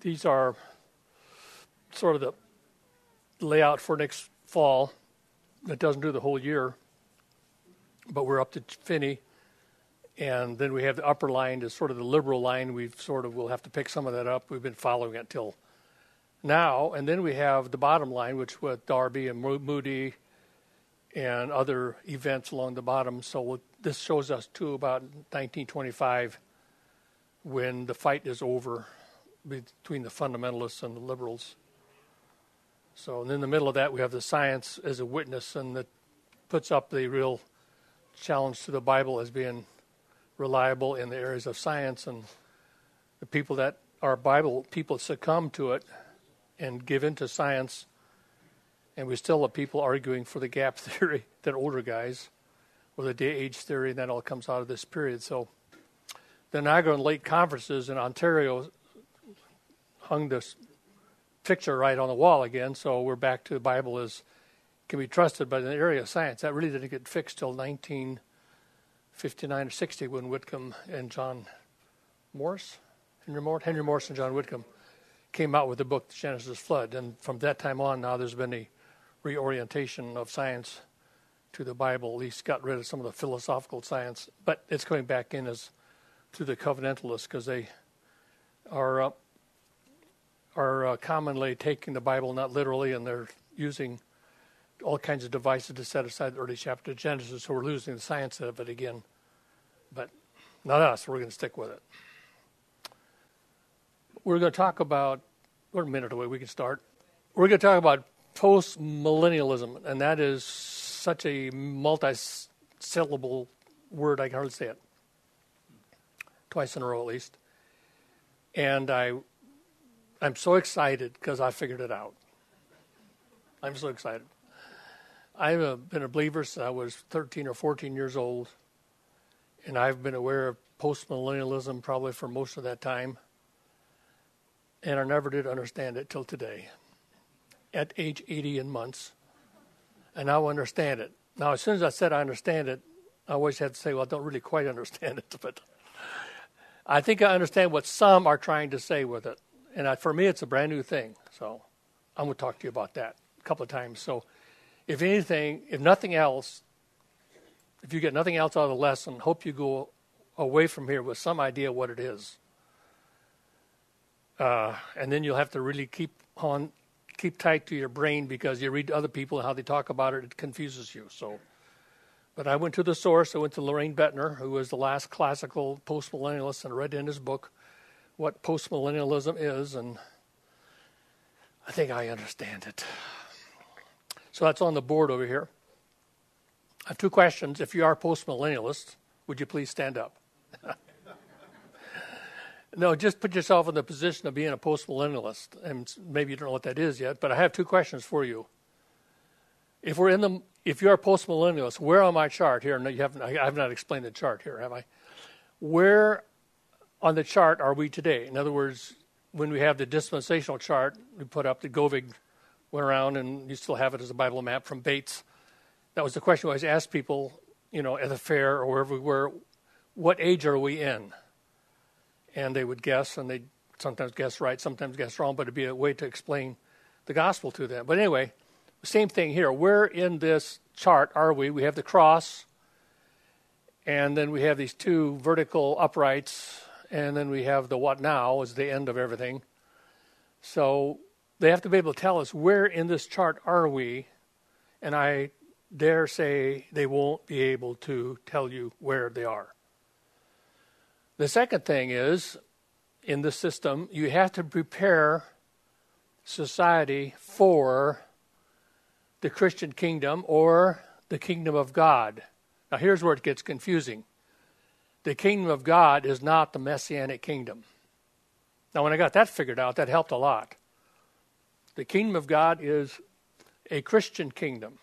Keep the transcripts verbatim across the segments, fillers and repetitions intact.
These are sort of the layout for next fall. It doesn't do the whole year, but we're up to Finney. And then we have the upper line is sort of the liberal line. We've sort of, we'll have to pick some of that up. We've been following it till now. And then we have the bottom line, which with Darby and Moody and other events along the bottom. So this shows us to about nineteen twenty-five when the fight is over between the fundamentalists and the liberals. So and in the middle of that, we have the science as a witness, and that puts up the real challenge to the Bible as being reliable in the areas of science, and the people that are Bible people succumb to it and give into science, and we still have people arguing for the gap theory, that older guys, or the day-age theory, and that all comes out of this period. So the Niagara and Lake conferences in Ontario hung this picture right on the wall again, so we're back to the Bible as can be trusted. But in the area of science, that really didn't get fixed till nineteen fifty-nine or sixty when Whitcomb and John Morse, Henry Morse, Henry Morse and John Whitcomb came out with the book, The Genesis Flood. And from that time on now, there's been a reorientation of science to the Bible. At least got rid of some of the philosophical science, but it's coming back in as to the covenantalists, because they are uh, are uh, commonly taking the Bible not literally, and they're using all kinds of devices to set aside the early chapter of Genesis, so we're losing the science of it again. But not us, we're going to stick with it. We're going to talk about, we're a minute away, we can start. We're going to talk about post-millennialism, and that is such a multi-syllable word, I can hardly say it. Twice in a row at least. And I, I'm so excited because I figured it out. I'm so excited. I've uh, been a believer since I was thirteen or fourteen years old, and I've been aware of post-millennialism probably for most of that time, and I never did understand it till today, at age eighty in months, and now I understand it. Now, as soon as I said I understand it, I always had to say, well, I don't really quite understand it, but I think I understand what some are trying to say with it, and I, for me, it's a brand new thing, so I'm going to talk to you about that a couple of times. So if anything, if nothing else, if you get nothing else out of the lesson, hope you go away from here with some idea what it is. Uh, and then you'll have to really keep on, keep tight to your brain, because you read other people and how they talk about it, it confuses you. So, but I went to the source. I went to Loraine Bettner, who was the last classical postmillennialist, and read in his book what postmillennialism is, and I think I understand it. So that's on the board over here. I have two questions. If you are a postmillennialist, would you please stand up? No, just put yourself in the position of being a postmillennialist, and maybe you don't know what that is yet, but I have two questions for you. If we're in the, if you're a postmillennialist, where on my chart here? No, you haven't. I have not explained the chart here, have I? Where on the chart are we today? In other words, when we have the dispensational chart, we put up the Govig went around, and you still have it as a Bible map from Bates. That was the question I always asked people, you know, at the fair or wherever we were, what age are we in? And they would guess, and they'd sometimes guess right, sometimes guess wrong, but it'd be a way to explain the gospel to them. But anyway, same thing here. Where in this chart are we? We have the cross, and then we have these two vertical uprights, and then we have the what now is the end of everything. So they have to be able to tell us where in this chart are we, and I dare say they won't be able to tell you where they are. The second thing is, in this system, you have to prepare society for the Christian kingdom or the kingdom of God. Now here's where it gets confusing. The kingdom of God is not the Messianic kingdom. Now when I got that figured out, that helped a lot. The kingdom of God is a Christian kingdom.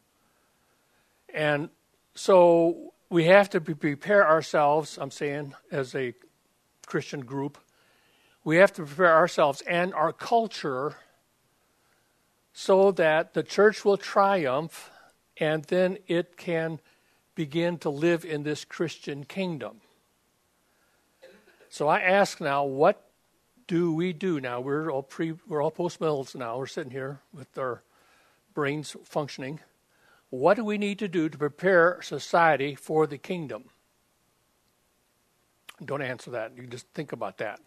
And so we have to prepare ourselves, I'm saying, as a Christian group, we have to prepare ourselves and our culture so that the church will triumph, and then it can begin to live in this Christian kingdom. So I ask now, what do we do now? We're all pre, we're all post-millennials now. We're sitting here with our brains functioning. What do we need to do to prepare society for the kingdom? Don't answer that. You just think about that.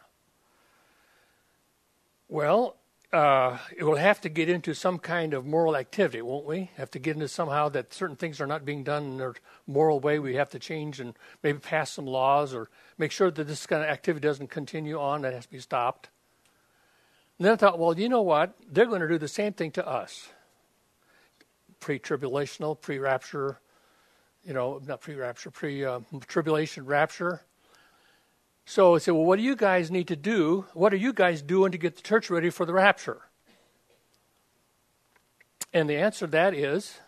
Well, uh, it will have to get into some kind of moral activity, won't we? Have to get into somehow that certain things are not being done in a moral way. We have to change and maybe pass some laws or make sure that this kind of activity doesn't continue on. That has to be stopped. And then I thought, well, you know what? They're going to do the same thing to us. Pre-tribulational, pre-rapture, you know, not pre-rapture, pre-tribulation, rapture. So I said, well, what do you guys need to do? What are you guys doing to get the church ready for the rapture? And the answer to that is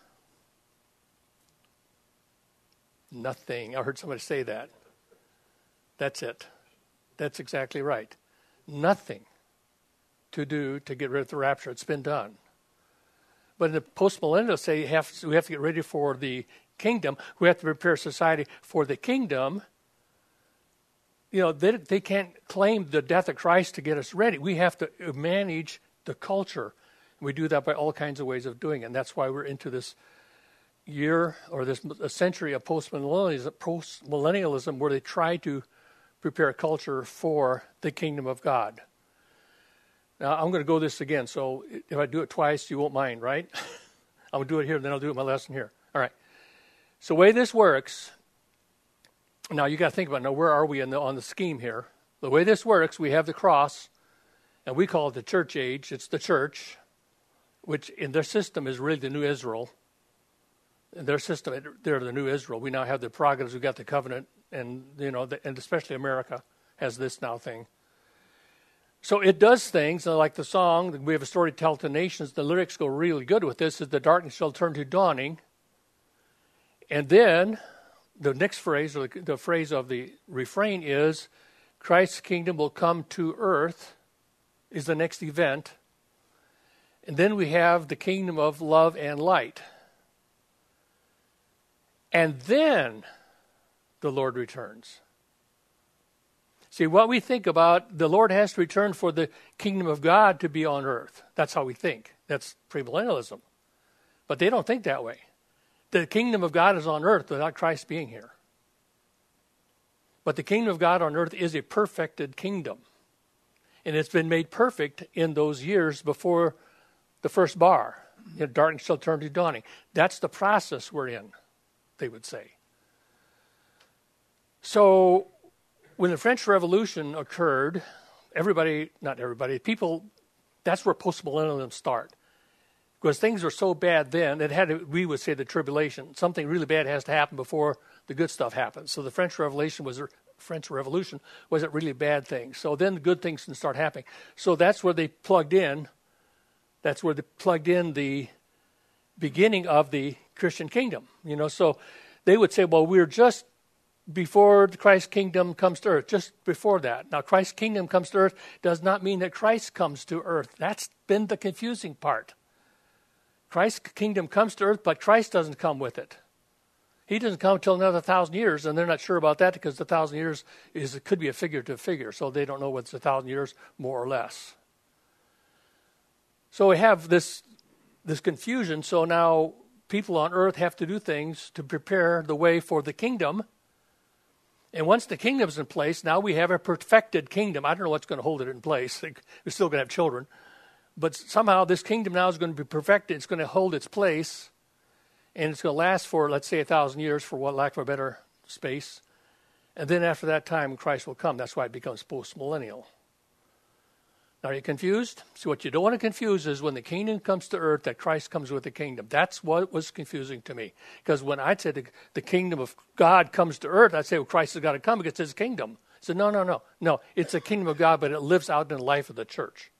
nothing. I heard somebody say that. That's it. That's exactly right. Nothing to do to get rid of the rapture. It's been done. But in the post-millennials say have, we have to get ready for the kingdom. We have to prepare society for the kingdom. You know, they, they can't claim the death of Christ to get us ready. We have to manage the culture. We do that by all kinds of ways of doing it. And that's why we're into this year or this a century of post-millennialism, post-millennialism where they try to prepare a culture for the kingdom of God. Now, I'm going to go this again, so if I do it twice, you won't mind, right? I'm going to do it here, and then I'll do it in my lesson here. All right. So the way this works, now you got to think about, now where are we in the, on the scheme here? The way this works, we have the cross, and we call it the church age. It's the church, which in their system is really the new Israel. In their system, they're the new Israel. We now have the prerogatives. We've got the covenant, and, you know, the, and especially America has this now thing. So it does things, like the song, we have a story to tell to nations. The lyrics go really good with this, is the darkness shall turn to dawning. And then the next phrase, or the, the phrase of the refrain is, Christ's kingdom will come to earth, is the next event. And then we have the kingdom of love and light. And then the Lord returns. See, what we think about, the Lord has to return for the kingdom of God to be on earth. That's how we think. That's premillennialism. But they don't think that way. The kingdom of God is on earth without Christ being here. But the kingdom of God on earth is a perfected kingdom. And it's been made perfect in those years before the first bar. You know, darkness shall turn to dawning. That's the process we're in, they would say. So when the French Revolution occurred, everybody, not everybody, people, that's where postmillennialism start. Because things were so bad then, it had to, we would say the tribulation. Something really bad has to happen before the good stuff happens. So the French Revolution was a, French Revolution was a really bad thing. So then the good things can start happening. So that's where they plugged in, that's where they plugged in the beginning of the Christian kingdom. You know, so they would say, well, we're just before Christ's kingdom comes to earth, just before that. Now, Christ's kingdom comes to earth does not mean that Christ comes to earth. That's been the confusing part. Christ's kingdom comes to earth, but Christ doesn't come with it. He doesn't come until another thousand years, and they're not sure about that because the thousand years is it could be a figurative figure, so they don't know whether it's a thousand years more or less. So we have this this confusion. So now people on earth have to do things to prepare the way for the kingdom. And once the kingdom's in place, now we have a perfected kingdom. I don't know what's going to hold it in place. We're still going to have children. But somehow this kingdom now is going to be perfected. It's going to hold its place. And it's going to last for, let's say, a thousand years, for what lack of a better space. And then after that time, Christ will come. That's why it becomes post-millennial. Now, are you confused? So what you don't want to confuse is when the kingdom comes to earth, that Christ comes with the kingdom. That's what was confusing to me. Because when I said the, the kingdom of God comes to earth, I'd say, well, Christ has got to come because it's his kingdom. I said, no, no, no. No, it's the kingdom of God, but it lives out in the life of the church.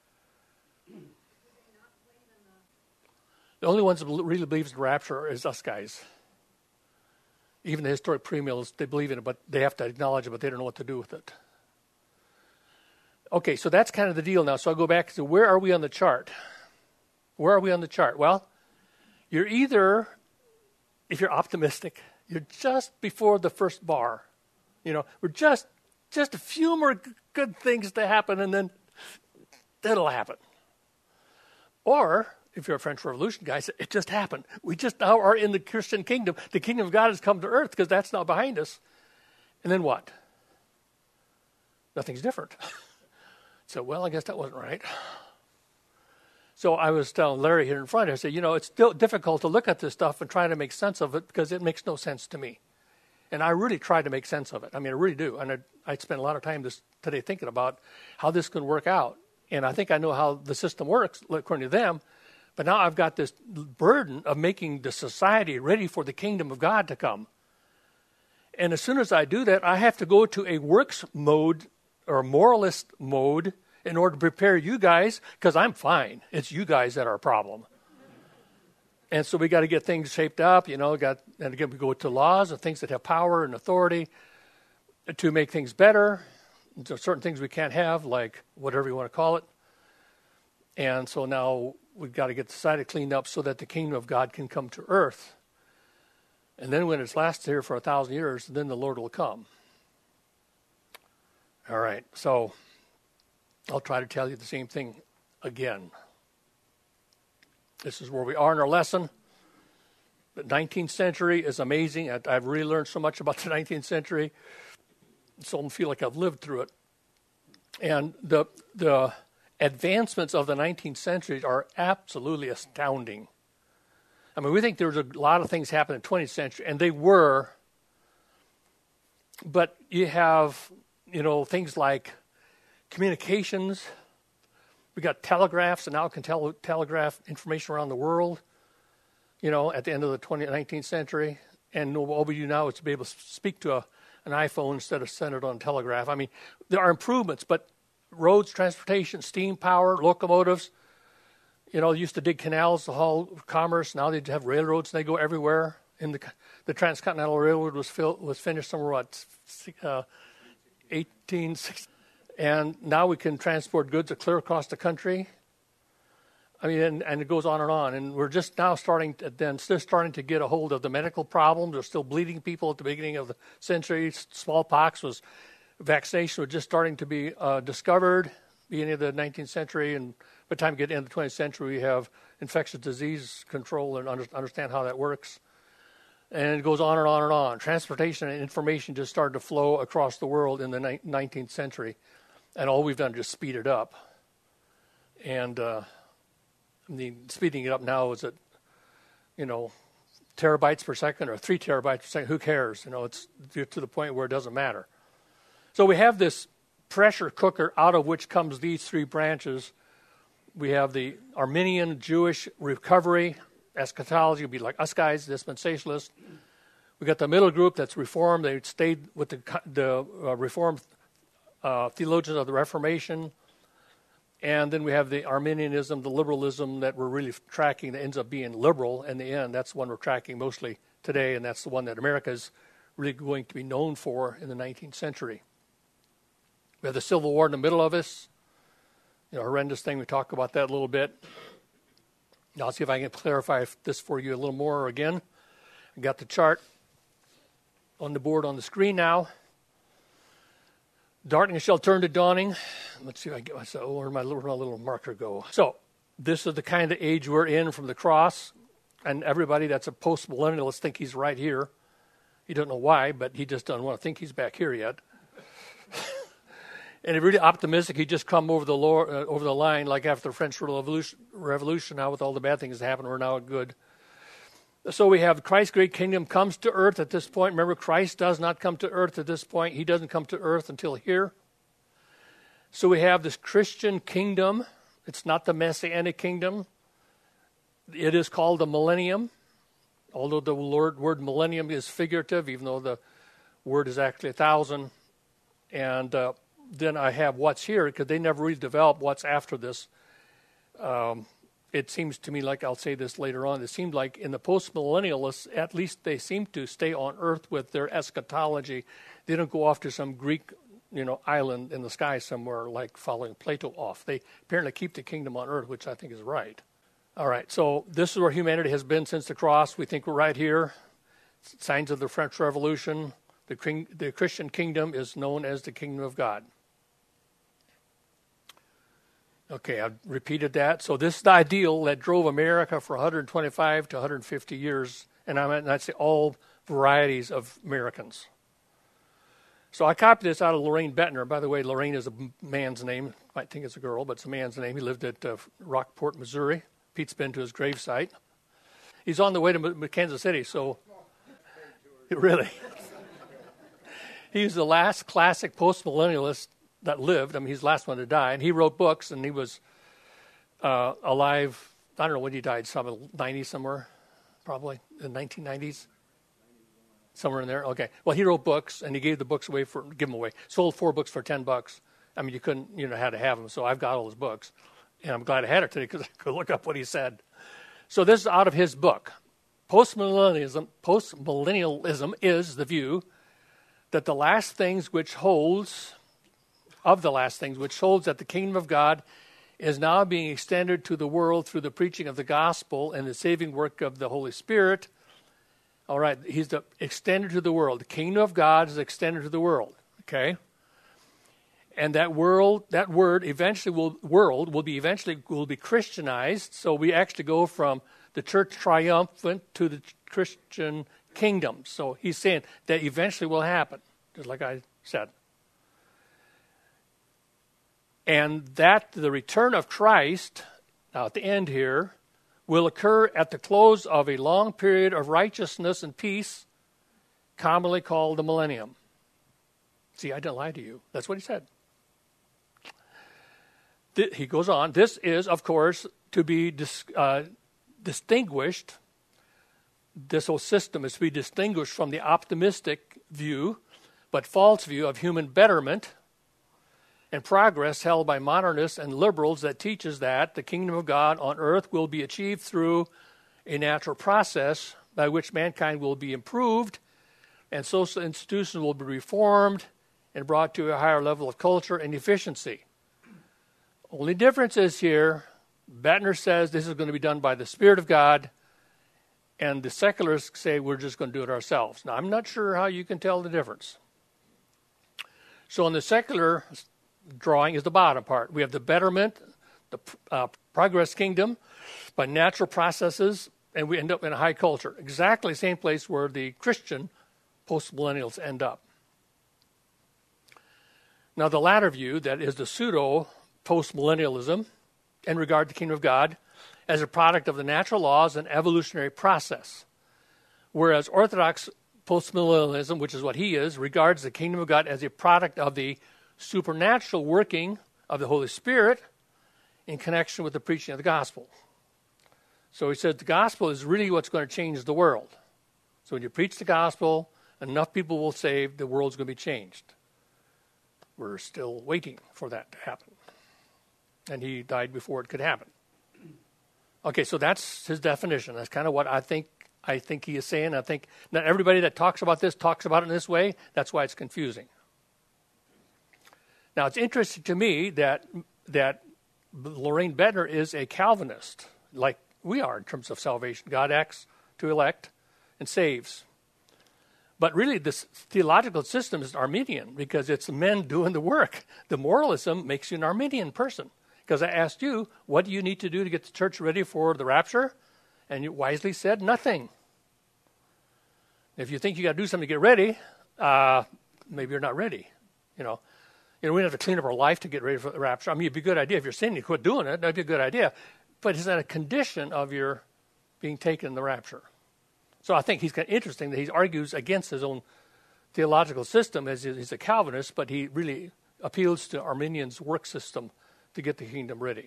The only ones that really believes in rapture is us guys. Even the historic premills, they believe in it, but they have to acknowledge it, but they don't know what to do with it. Okay, so that's kind of the deal now. So I'll go back to where are we on the chart? Where are we on the chart? Well, you're either, if you're optimistic, you're just before the first bar. You know, we're just just a few more good things to happen, and then that'll happen. Or, if you're a French Revolution guy, it just happened. We just now are in the Christian kingdom. The kingdom of God has come to earth because that's now behind us. And then what? Nothing's different. So, well, I guess that wasn't right. So I was telling Larry here in front, I said, you know, it's still difficult to look at this stuff and try to make sense of it because it makes no sense to me. And I really try to make sense of it. I mean, I really do. And I, I spent a lot of time this today thinking about how this can work out. And I think I know how the system works, according to them. But now I've got this burden of making the society ready for the kingdom of God to come. And as soon as I do that, I have to go to a works mode or moralist mode in order to prepare you guys, because I'm fine. It's you guys that are a problem. And so we got to get things shaped up, you know, got, and again, we go to laws and things that have power and authority to make things better. There are certain things we can't have, like whatever you want to call it. And so now we've got to get the society cleaned up so that the kingdom of God can come to earth. And then when it's lasted here for a thousand years, then the Lord will come. All right, so I'll try to tell you the same thing again. This is where we are in our lesson. The nineteenth century is amazing. I, I've really learned so much about the nineteenth century. So I feel like I've lived through it. And the the advancements of the nineteenth century are absolutely astounding. I mean, we think there was a lot of things happening in the twentieth century, and they were. But you have, you know, things like communications. We got telegraphs, and now can tele- telegraph information around the world, you know, at the end of the twentieth, nineteenth century. And all we do now is to be able to speak to a, an iPhone instead of send it on telegraph. I mean, there are improvements, but roads, transportation, steam power, locomotives, you know, they used to dig canals to haul commerce. Now they have railroads, and they go everywhere. In the the Transcontinental Railroad was filled, was finished somewhere, what, uh, eighteen sixty. And now we can transport goods clear across the country. I mean, and, and it goes on and on. And we're just now starting to, then still starting to get a hold of the medical problems. There's still bleeding people at the beginning of the century. Smallpox was, vaccination was just starting to be uh, discovered, beginning of the nineteenth century. And by the time we get into the twentieth century, we have infectious disease control and under, understand how that works. And it goes on and on and on. Transportation and information just started to flow across the world in the ni- nineteenth century. And all we've done is just speed it up. And uh, I mean, speeding it up now is at, you know, terabytes per second or three terabytes per second. Who cares? You know, it's to the point where it doesn't matter. So we have this pressure cooker out of which comes these three branches. We have the Arminian Jewish recovery. Eschatology would be like us guys, dispensationalists. We got the middle group that's Reformed. They stayed with the, the uh, Reformed uh, theologians of the Reformation. And then we have the Arminianism, the liberalism that we're really tracking that ends up being liberal in the end. That's the one we're tracking mostly today, and that's the one that America is really going to be known for in the nineteenth century. We have the Civil War in the middle of us. You know, horrendous thing. We talk about that a little bit. Now, I'll see if I can clarify this for you a little more again. I got the chart on the board on the screen now. Darkness shall turn to dawning. Let's see if I get myself, where my little, my little marker go. So, this is the kind of age we're in from the cross. And everybody that's a post-millennialist think he's right here. He doesn't know why, but he just doesn't want to think he's back here yet. And if really optimistic, he just come over the lower, uh, over the line, like after the French Revolution, Revolution. Now with all the bad things that happened, we're now good. So we have Christ's great kingdom comes to earth at this point. Remember, Christ does not come to earth at this point. He doesn't come to earth until here. So we have this Christian kingdom. It's not the Messianic kingdom. It is called the millennium, although the word, word millennium is figurative, even though the word is actually a thousand. And uh, then I have what's here, because they never really developed what's after this. Um, it seems to me like, I'll say this later on, it seemed like in the post-millennialists, at least they seem to stay on earth with their eschatology. They don't go off to some Greek, you know, island in the sky somewhere like following Plato off. They apparently keep the kingdom on earth, which I think is right. All right, so this is where humanity has been since the cross. We think we're right here. Signs of the French Revolution. The, the Christian kingdom is known as the kingdom of God. Okay, I've repeated that. So this is the ideal that drove America for one hundred twenty-five to one hundred fifty years, and I mean, I'd say all varieties of Americans. So I copied this out of Lorraine Bettner. By the way, Lorraine is a man's name. You might think it's a girl, but it's a man's name. He lived at uh, Rockport, Missouri. Pete's been to his gravesite. He's on the way to M- Kansas City, so really. He's the last classic post-millennialist that lived. I mean, he's the last one to die. And he wrote books, and he was uh, alive, I don't know when he died, some ninety somewhere, probably, in the nineteen nineties. Somewhere in there? Okay. Well, he wrote books, and he gave the books away for, give them away. Sold four books for ten bucks. I mean, you couldn't, you know, had to have them. So I've got all his books. And I'm glad I had it today because I could look up what he said. So this is out of his book. Postmillennialism, postmillennialism is the view that the last things which holds, of the last things which holds that the kingdom of God is now being extended to the world through the preaching of the gospel and the saving work of the Holy Spirit. All right, he's the extended to the world. The kingdom of God is extended to the world, okay? And that world, that word eventually will, world will be eventually will be Christianized. So we actually go from the church triumphant to the Christian kingdom. So he's saying that eventually will happen, just like I said. And that the return of Christ, now at the end here, will occur at the close of a long period of righteousness and peace, commonly called the millennium. See, I didn't lie to you. That's what he said. Th- he goes on, this is, of course, to be dis- uh, distinguished, this whole system is to be distinguished from the optimistic view, but false view of human betterment and progress held by modernists and liberals that teaches that the kingdom of God on earth will be achieved through a natural process by which mankind will be improved and social institutions will be reformed and brought to a higher level of culture and efficiency. Only difference is here, Bettner says this is going to be done by the Spirit of God, and the secularists say we're just going to do it ourselves. Now, I'm not sure how you can tell the difference. So in the secular drawing is the bottom part. We have the betterment, the uh, progress kingdom by natural processes, and we end up in a high culture. Exactly the same place where the Christian post-millennials end up. Now, the latter view, that is the pseudo-post-millennialism in regard to the kingdom of God, as a product of the natural laws and evolutionary process, whereas Orthodox postmillennialism, which is what he is, regards the kingdom of God as a product of the supernatural working of the Holy Spirit in connection with the preaching of the gospel. So he said the gospel is really what's going to change the world. So when you preach the gospel, enough people will save, the world's going to be changed. We're still waiting for that to happen. And he died before it could happen. Okay, so that's his definition. That's kind of what I think I think he is saying. I think not everybody that talks about this talks about it in this way. That's why it's confusing. Now, it's interesting to me that that Lorraine Bettner is a Calvinist, like we are in terms of salvation. God acts to elect and saves. But really, this theological system is Arminian because it's men doing the work. The moralism makes you an Arminian person. Because I asked you, what do you need to do to get the church ready for the rapture? And you wisely said, nothing. If you think you got to do something to get ready, uh, maybe you're not ready. You know, you know, we don't have to clean up our life to get ready for the rapture. I mean, it'd be a good idea if you're sinning, you quit doing it. That'd be a good idea. But it's not a condition of your being taken in the rapture. So I think he's kind of interesting that he argues against his own theological system as he's a Calvinist, but he really appeals to Arminian's work system to get the kingdom ready.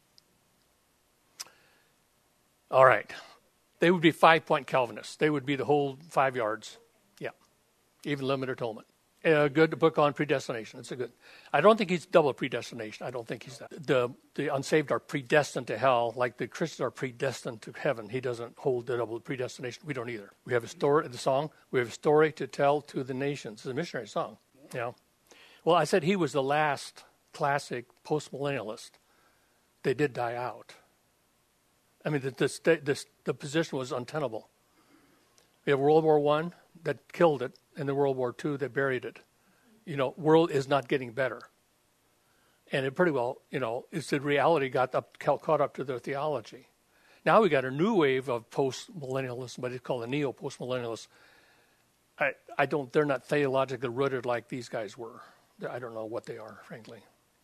All right. They would be five-point Calvinists. They would be the whole five yards. Yeah. Even limited atonement. A good book on predestination. It's a good. I don't think he's double predestination. I don't think he's that. The the unsaved are predestined to hell, like the Christians are predestined to heaven. He doesn't hold the double predestination. We don't either. We have a story, the song, we have a story to tell to the nations. It's a missionary song. Yeah. Well, I said he was the last classic post-millennialist. They did die out. I mean, the, the, the, the position was untenable. We have World War One that killed it, and then World War Two that buried it. You know, world is not getting better. And it pretty well, you know, it's the reality got up, caught up to their theology. Now we got a new wave of post-millennialism, what it's called a neo-post-millennialist. I, I don't, they're not theologically rooted like these guys were. I don't know what they are, frankly.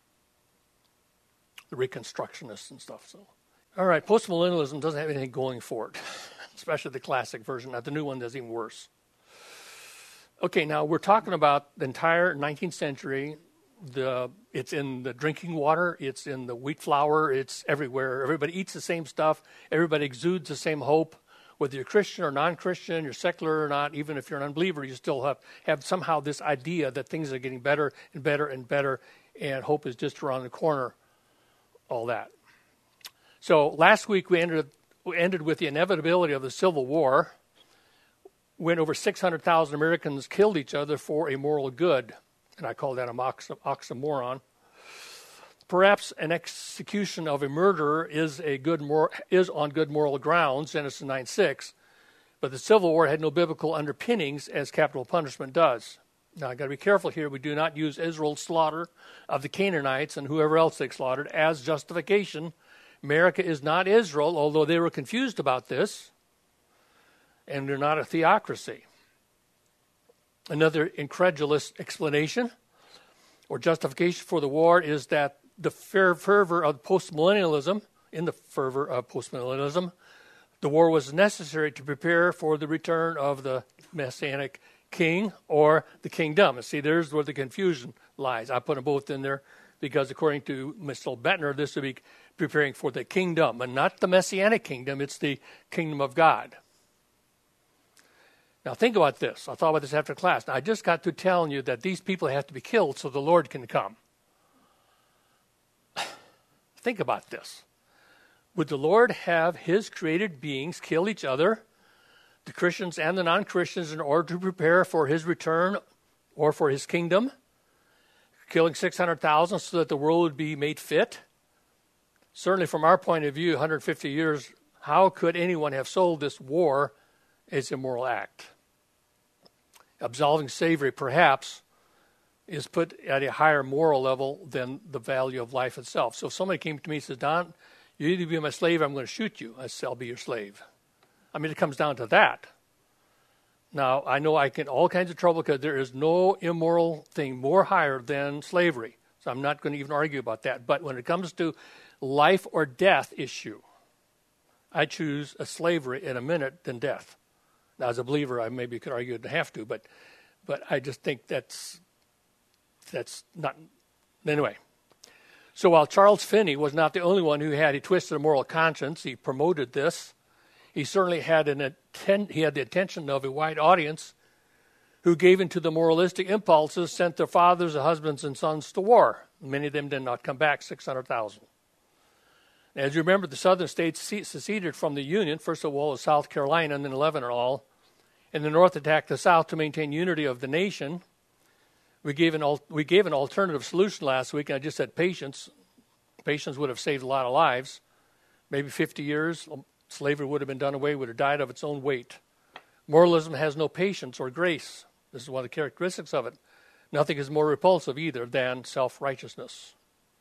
The Reconstructionists and stuff. So, all right, post-millennialism doesn't have anything going for it, especially the classic version. Now, the new one does even worse. Okay, now we're talking about the entire nineteenth century. The it's in the drinking water, it's in the wheat flour, it's everywhere. Everybody eats the same stuff. Everybody exudes the same hope. Whether you're Christian or non-Christian, you're secular or not, even if you're an unbeliever, you still have, have somehow this idea that things are getting better and better and better, and hope is just around the corner, all that. So last week we ended, we ended with the inevitability of the Civil War, when over six hundred thousand Americans killed each other for a moral good. And I call that an oxymoron. Perhaps an execution of a murderer is a good mor- is on good moral grounds, Genesis nine six, but the Civil War had no biblical underpinnings as capital punishment does. Now, I've got to be careful here. We do not use Israel's slaughter of the Canaanites and whoever else they slaughtered as justification. America is not Israel, although they were confused about this, and they're not a theocracy. Another incredulous explanation or justification for the war is that the fervor of postmillennialism, in the fervor of postmillennialism, the war was necessary to prepare for the return of the Messianic king or the kingdom. And see, there's where the confusion lies. I put them both in there because according to Mister Bettner, this would be preparing for the kingdom, and not the Messianic kingdom, it's the kingdom of God. Now think about this. I thought about this after class. Now, I just got to telling you that these people have to be killed so the Lord can come. Think about this. Would the Lord have his created beings kill each other, the Christians and the non-Christians, in order to prepare for his return or for his kingdom? Killing six hundred thousand so that the world would be made fit? Certainly from our point of view, one hundred fifty years, how could anyone have sold this war as a moral act? Absolving slavery, perhaps, is put at a higher moral level than the value of life itself. So if somebody came to me and says, Don, you need to be my slave, I'm going to shoot you. I say, I'll be your slave. I mean, it comes down to that. Now, I know I get in all kinds of trouble because there is no immoral thing more higher than slavery. So I'm not going to even argue about that. But when it comes to life or death issue, I choose a slavery in a minute than death. Now, as a believer, I maybe could argue and have to, but but I just think that's that's not anyway. So while Charles Finney was not the only one who had a twisted moral conscience, he promoted this. He certainly had an atten- he had the attention of a wide audience who gave into the moralistic impulses, sent their fathers, their husbands, and sons to war. Many of them did not come back, six hundred thousand. As you remember, the southern states seceded from the Union, first of all, South Carolina and then eleven in all. And the North attacked the South to maintain unity of the nation. We gave an al- we gave an alternative solution last week, and I just said patience. Patience would have saved a lot of lives. Maybe fifty years, slavery would have been done away, would have died of its own weight. Moralism has no patience or grace. This is one of the characteristics of it. Nothing is more repulsive either than self-righteousness.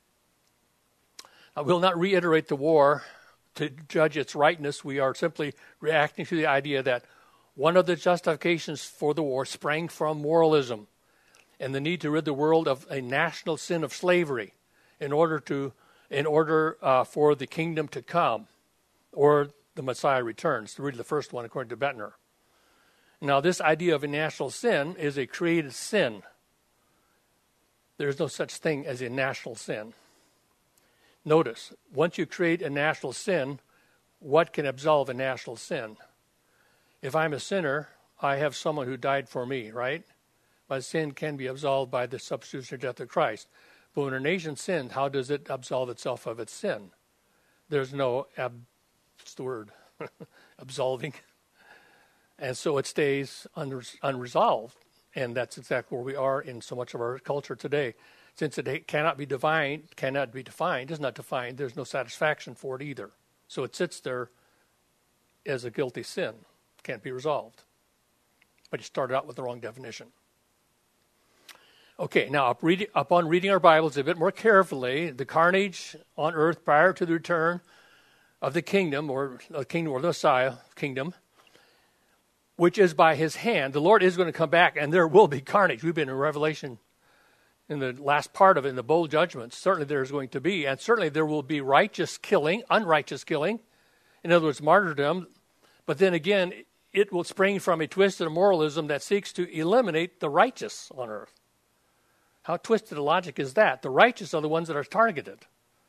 I will not reiterate the war to judge its rightness. We are simply reacting to the idea that one of the justifications for the war sprang from moralism and the need to rid the world of a national sin of slavery in order to, in order uh, for the kingdom to come or the Messiah returns. To read the first one according to Bettner. Now, this idea of a national sin is a created sin. There is no such thing as a national sin. Notice, once you create a national sin, what can absolve a national sin? If I'm a sinner, I have someone who died for me, right? My sin can be absolved by the substitutionary death of Christ. But when a nation sins, how does it absolve itself of its sin? There's no, ab, what's the word, absolving. And so it stays unre- unresolved. And that's exactly where we are in so much of our culture today. Since it cannot be defined, cannot be defined, is not defined, there's no satisfaction for it either. So it sits there as a guilty sin. Can't be resolved. But you started out with the wrong definition. Okay, now up reading, upon reading our Bibles a bit more carefully, the carnage on earth prior to the return of the kingdom, or the kingdom, or the Messiah kingdom, which is by his hand, the Lord is going to come back, and there will be carnage. We've been in Revelation in the last part of it, in the bowl judgments. Certainly there's going to be, and certainly there will be righteous killing, unrighteous killing, in other words, martyrdom. But then again, it will spring from a twisted moralism that seeks to eliminate the righteous on earth. How twisted a logic is that? The righteous are the ones that are targeted.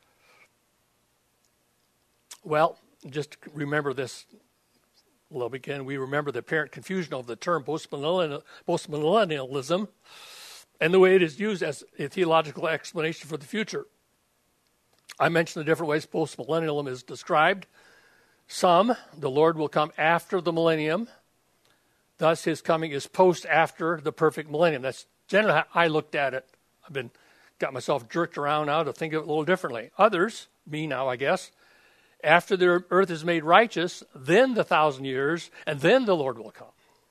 Well, just remember this a little bit again. We remember the apparent confusion of the term postmillennial, postmillennialism and the way it is used as a theological explanation for the future. I mentioned the different ways postmillennialism is described. Some, the Lord will come after the millennium. Thus, his coming is post after the perfect millennium. That's generally how I looked at it. I've been got myself jerked around now to think of it a little differently. Others, me now, I guess, after the earth is made righteous, then the thousand years, and then the Lord will come.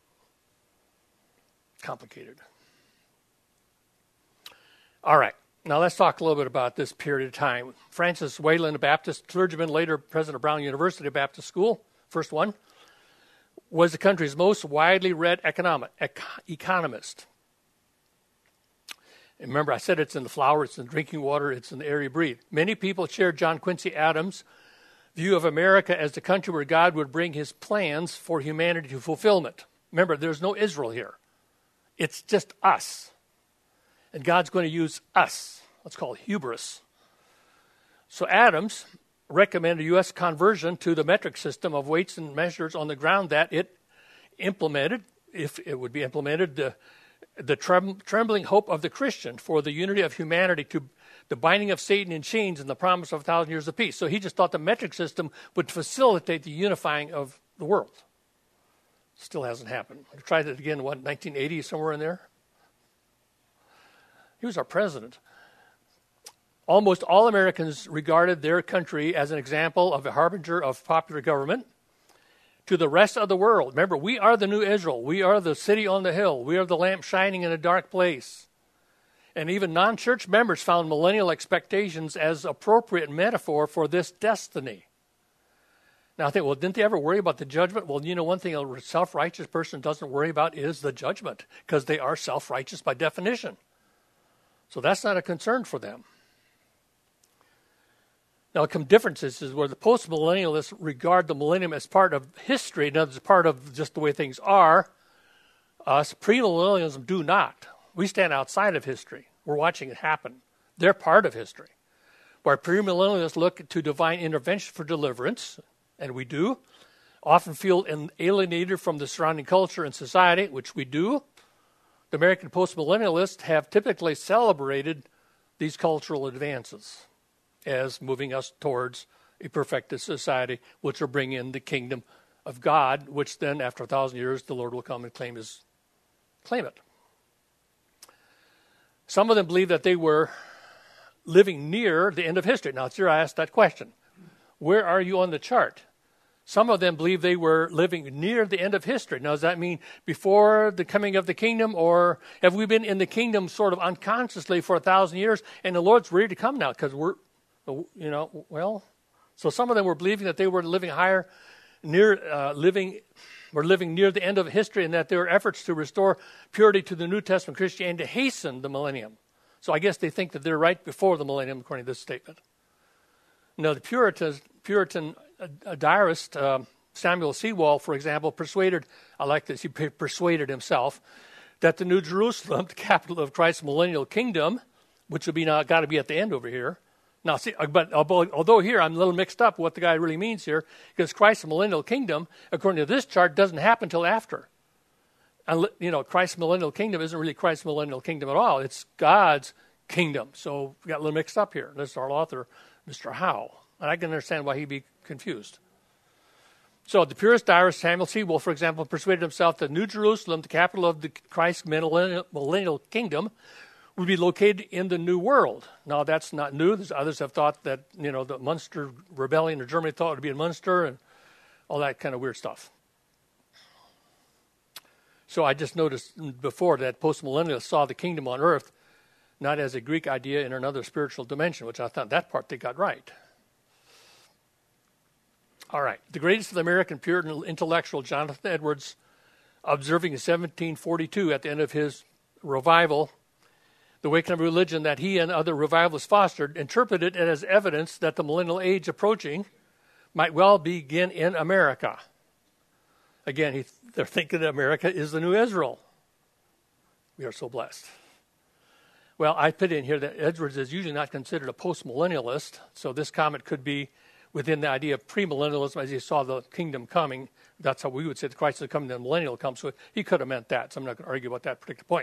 Complicated. All right. Now let's talk a little bit about this period of time. Francis Wayland, a Baptist clergyman, later president of Brown University Baptist School, first one, was the country's most widely read economic, ec- economist. And remember, I said it's in the flower, it's in drinking water, it's in the air you breathe. Many people shared John Quincy Adams' view of America as the country where God would bring his plans for humanity to fulfillment. Remember, there's no Israel here. It's just us. And God's going to use us. Let's call it hubris. So Adams recommended U S conversion to the metric system of weights and measures on the ground that it implemented, if it would be implemented, the, the trem- trembling hope of the Christian for the unity of humanity, to the binding of Satan in chains and the promise of a thousand years of peace. So he just thought the metric system would facilitate the unifying of the world. Still hasn't happened. I tried it again, what, nineteen eighty, somewhere in there? He was our president. Almost all Americans regarded their country as an example of a harbinger of popular government. To the rest of the world, remember, we are the new Israel. We are the city on the hill. We are the lamp shining in a dark place. And even non-church members found millennial expectations as appropriate metaphor for this destiny. Now I think, well, didn't they ever worry about the judgment? Well, you know, one thing a self-righteous person doesn't worry about is the judgment, because they are self-righteous by definition. So that's not a concern for them. Now, some differences is where the post-millennialists regard the millennium as part of history, and as part of just the way things are. Us premillennialism do not. We stand outside of history. We're watching it happen. They're part of history. Where premillennialists look to divine intervention for deliverance, and we do, often feel alienated from the surrounding culture and society, which we do. The American postmillennialists have typically celebrated these cultural advances as moving us towards a perfected society, which will bring in the kingdom of God, which then, after a thousand years, the Lord will come and claim his, claim it. Some of them believe that they were living near the end of history. Now, it's here I asked that question. Where are you on the chart? Some of them believe they were living near the end of history. Now, does that mean before the coming of the kingdom, or have we been in the kingdom sort of unconsciously for a thousand years, and the Lord's ready to come now? Because we're, you know, well, so some of them were believing that they were living higher, near, uh, living, were living near the end of history, and that there were efforts to restore purity to the New Testament Christianity to hasten the millennium. So I guess they think that they're right before the millennium, according to this statement. Now, the Puritans, Puritan a diarist, uh, Samuel Sewall, for example, persuaded, I like this, he persuaded himself, that the New Jerusalem, the capital of Christ's millennial kingdom, which would be now got to be at the end over here. Now, see, but although here I'm a little mixed up what the guy really means here, because Christ's millennial kingdom, according to this chart, doesn't happen until after. And, you know, Christ's millennial kingdom isn't really Christ's millennial kingdom at all. It's God's kingdom. So we got a little mixed up here. This is our author, Mister Howe. And I can understand why he'd be confused. So the purist diarist Samuel Sewall, for example, persuaded himself that New Jerusalem, the capital of the Christ millennial, millennial kingdom, would be located in the New World. Now, that's not new. There's others have thought that, you know, the Munster rebellion in Germany thought it would be in Munster and all that kind of weird stuff. So I just noticed before that postmillennialists saw the kingdom on earth not as a Greek idea in another spiritual dimension, which I thought that part they got right. All right. The greatest of the American Puritan intellectual, Jonathan Edwards, observing in seventeen forty-two at the end of his revival, the awakening of religion that he and other revivalists fostered, interpreted it as evidence that the millennial age approaching might well begin in America. Again, he, they're thinking that America is the new Israel. We are so blessed. Well, I put in here that Edwards is usually not considered a post-millennialist, so this comment could be within the idea of premillennialism as he saw the kingdom coming. That's how we would say the Christ is coming, the millennial comes. So he could have meant that, so I'm not going to argue about that particular point.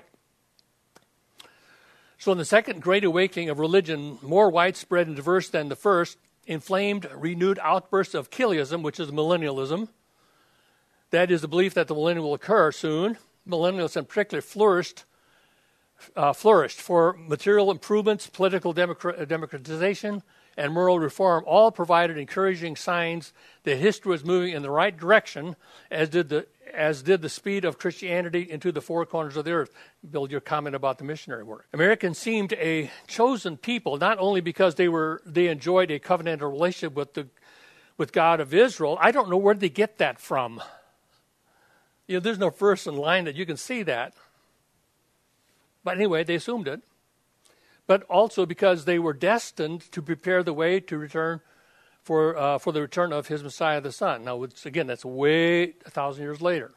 So in the second great awakening of religion, more widespread and diverse than the first, inflamed, renewed outbursts of Chiliasm, which is millennialism. That is the belief that the millennium will occur soon. Millennialists in particular flourished, uh, flourished for material improvements, political democrat- democratization, and moral reform, all provided encouraging signs that history was moving in the right direction, as did the as did the speed of Christianity into the four corners of the earth. Build your comment about the missionary work. Americans seemed a chosen people, not only because they were they enjoyed a covenantal relationship with the with God of Israel. I don't know where they get that from. You know, there's no verse in line that you can see that. But anyway, they assumed it. But also because they were destined to prepare the way to return for uh, for the return of his Messiah, the Son. Now, it's, again, that's way a thousand years later.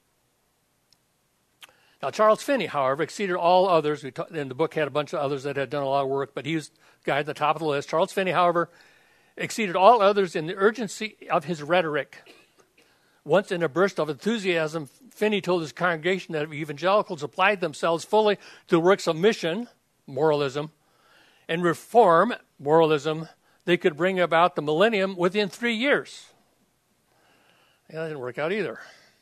Now, Charles Finney, however, exceeded all others. We ta- in the book had a bunch of others that had done a lot of work, but he was the guy at the top of the list. Charles Finney, however, exceeded all others in the urgency of his rhetoric. Once in a burst of enthusiasm, Finney told his congregation that if evangelicals applied themselves fully to the works of mission, moralism, and reform, moralism, they could bring about the millennium within three years. Yeah, that didn't work out either.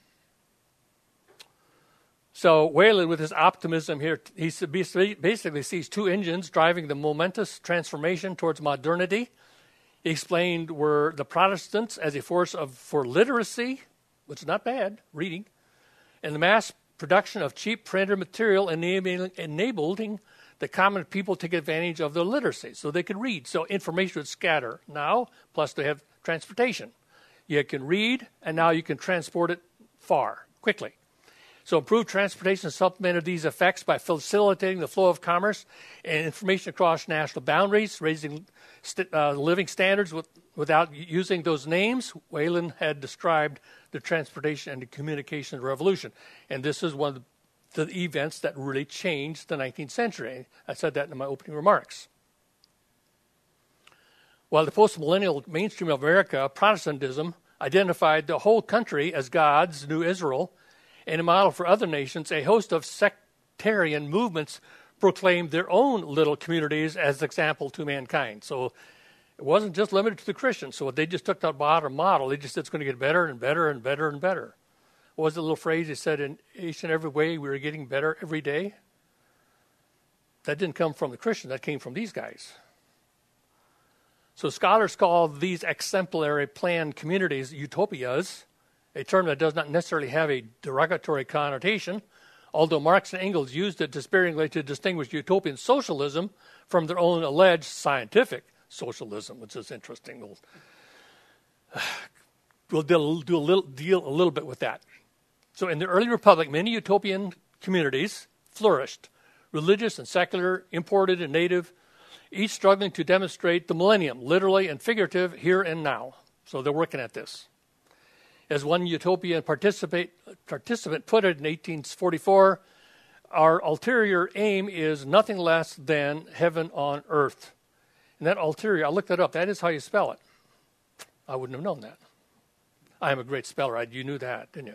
So Wayland, with his optimism here, he basically sees two engines driving the momentous transformation towards modernity. He explained were the Protestants as a force of for literacy, which is not bad, reading, and the mass production of cheap printed material enabling, enabling the common people to take advantage of their literacy so they could read. So information would scatter now, plus they have transportation. You can read, and now you can transport it far, quickly. So improved transportation supplemented these effects by facilitating the flow of commerce and information across national boundaries, raising st- uh, living standards with, without using those names. Wayland had described the transportation and the communication revolution. And this is one of the the events that really changed the nineteenth century. I said that in my opening remarks. While the post-millennial mainstream of America, Protestantism, identified the whole country as God's new Israel and a model for other nations, a host of sectarian movements proclaimed their own little communities as example to mankind. So it wasn't just limited to the Christians. So they just took that bottom model. They just said it's going to get better and better and better and better. What was the little phrase he said, in each and every way we were getting better every day? That didn't come from the Christians. That came from these guys. So scholars call these exemplary planned communities utopias, a term that does not necessarily have a derogatory connotation, although Marx and Engels used it despairingly to distinguish utopian socialism from their own alleged scientific socialism, which is interesting. We'll, we'll do, do a little, deal a little bit with that. So in the early republic, many utopian communities flourished, religious and secular, imported and native, each struggling to demonstrate the millennium, literally and figurative, here and now. So they're working at this. As one utopian participate, participant put it in eighteen forty-four, our ulterior aim is nothing less than heaven on earth. And that ulterior, I looked that up. That is how you spell it. I wouldn't have known that. I am a great speller. I, you knew that, didn't you?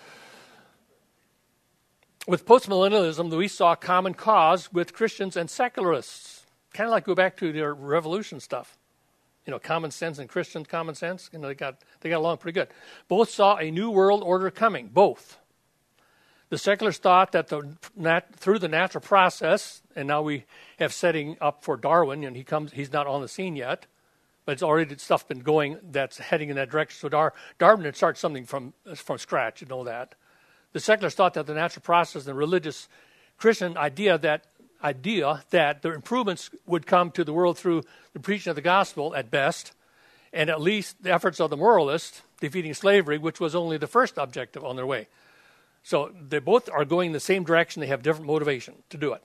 With postmillennialism, we saw common cause with Christians and secularists. Kind of like go back to their revolution stuff. You know, common sense and Christian common sense. You know, they got they got along pretty good. Both saw a new world order coming. Both. The secularists thought that the nat, through the natural process, and now we have setting up for Darwin, and he comes. He's not on the scene yet, but it's already stuff been going that's heading in that direction. So Dar, Darwin had started something from from scratch. You know that. The secularists thought that the natural process and the religious Christian idea that idea that the improvements would come to the world through the preaching of the gospel at best, and at least the efforts of the moralists defeating slavery, which was only the first objective on their way. So they both are going in the same direction. They have different motivation to do it.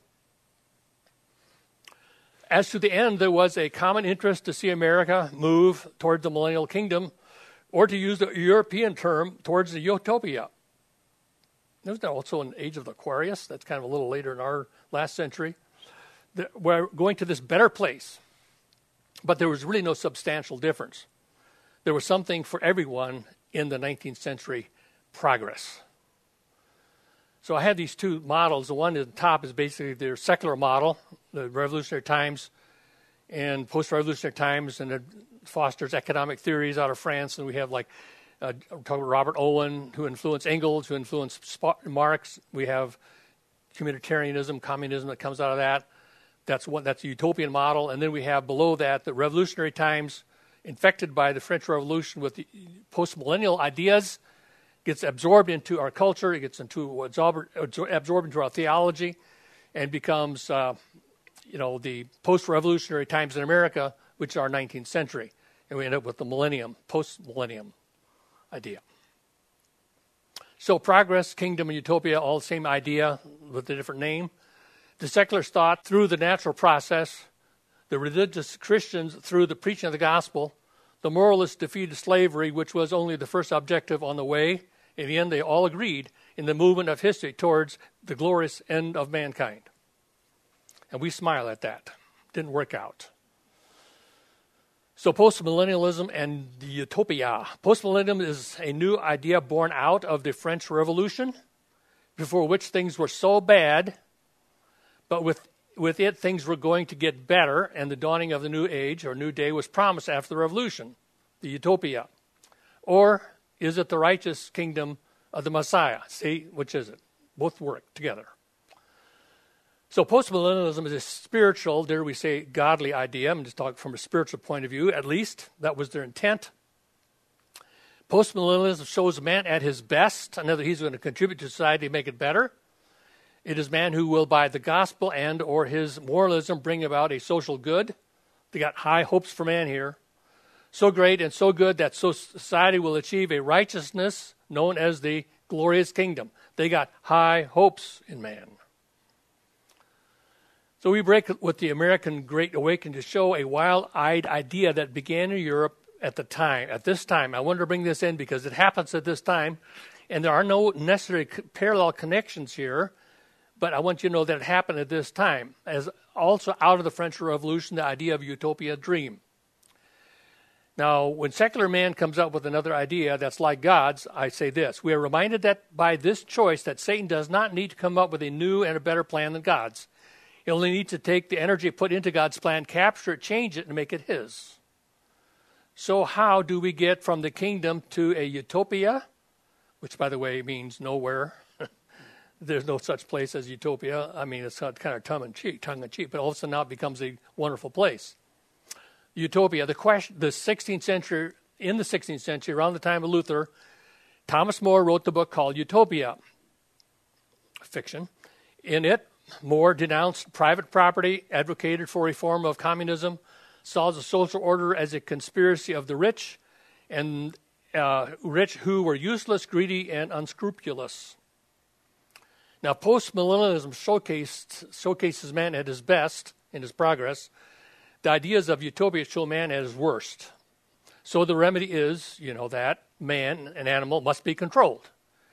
As to the end, there was a common interest to see America move toward the millennial kingdom, or to use the European term, towards the utopia. There was also an age of the Aquarius. That's kind of a little later in our last century. We're going to this better place. But there was really no substantial difference. There was something for everyone in the nineteenth century progress. So I have these two models. The one at the top is basically their secular model, the revolutionary times and post-revolutionary times, and it fosters economic theories out of France. And we have like, uh, we're talking about Robert Owen, who influenced Engels, who influenced Marx. We have communitarianism, communism that comes out of that. That's one. That's a utopian model. And then we have below that the revolutionary times, infected by the French Revolution with the post-millennial ideas, gets absorbed into our culture, it gets into absorbed, absorbed into our theology, and becomes, uh, you know, the post-revolutionary times in America, which are nineteenth century. And we end up with the millennium, post-millennium idea. So progress, kingdom, and utopia, all the same idea with a different name. The seculars thought through the natural process, the religious Christians through the preaching of the gospel, the moralists defeated slavery, which was only the first objective on the way. In the end, they all agreed in the movement of history towards the glorious end of mankind. And we smile at that. Didn't work out. So postmillennialism and the utopia. Postmillennialism is a new idea born out of the French Revolution, before which things were so bad, but with with it things were going to get better, and the dawning of the new age or new day was promised after the revolution, the utopia. Or is it the righteous kingdom of the Messiah? See, which is it? Both work together. So postmillennialism is a spiritual, dare we say, godly idea. I'm just talking from a spiritual point of view, at least. That was their intent. Postmillennialism shows man at his best. I know that he's going to contribute to society to make it better. It is man who will, by the gospel and or his moralism, bring about a social good. They got high hopes for man here. So great and so good that society will achieve a righteousness known as the glorious kingdom. They got high hopes in man. So we break with the American Great Awakening to show a wild-eyed idea that began in Europe at the time. At this time, I wanted to bring this in because it happens at this time, and there are no necessary parallel connections here. But I want you to know that it happened at this time, as also out of the French Revolution, the idea of utopia dream. Now, when secular man comes up with another idea that's like God's, I say this. We are reminded that by this choice that Satan does not need to come up with a new and a better plan than God's. He only needs to take the energy put into God's plan, capture it, change it, and make it his. So how do we get from the kingdom to a utopia, which, by the way, means nowhere? There's no such place as utopia. I mean, it's kind of tongue-in-cheek, tongue-in-cheek, but all of a sudden now it becomes a wonderful place. Utopia, the question, the sixteenth century, in the sixteenth century, around the time of Luther, Thomas More wrote the book called Utopia, fiction. In it, More denounced private property, advocated for reform of communism, saw the social order as a conspiracy of the rich, and uh, rich who were useless, greedy, and unscrupulous. Now, postmillennialism showcased, showcases man at his best in his progress. The ideas of utopia show man at his worst. So the remedy is, you know, that man, an animal, must be controlled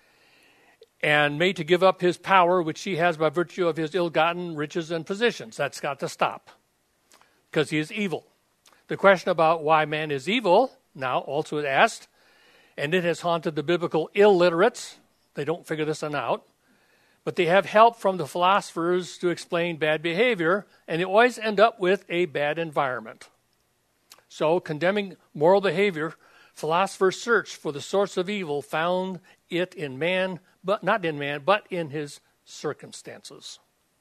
and made to give up his power, which he has by virtue of his ill-gotten riches and positions. That's got to stop because he is evil. The question about why man is evil now also is asked, and it has haunted the biblical illiterates. They don't figure this one out. But they have help from the philosophers to explain bad behavior, and they always end up with a bad environment. So, condemning moral behavior, philosophers searched for the source of evil, found it in man, but not in man, but in his circumstances.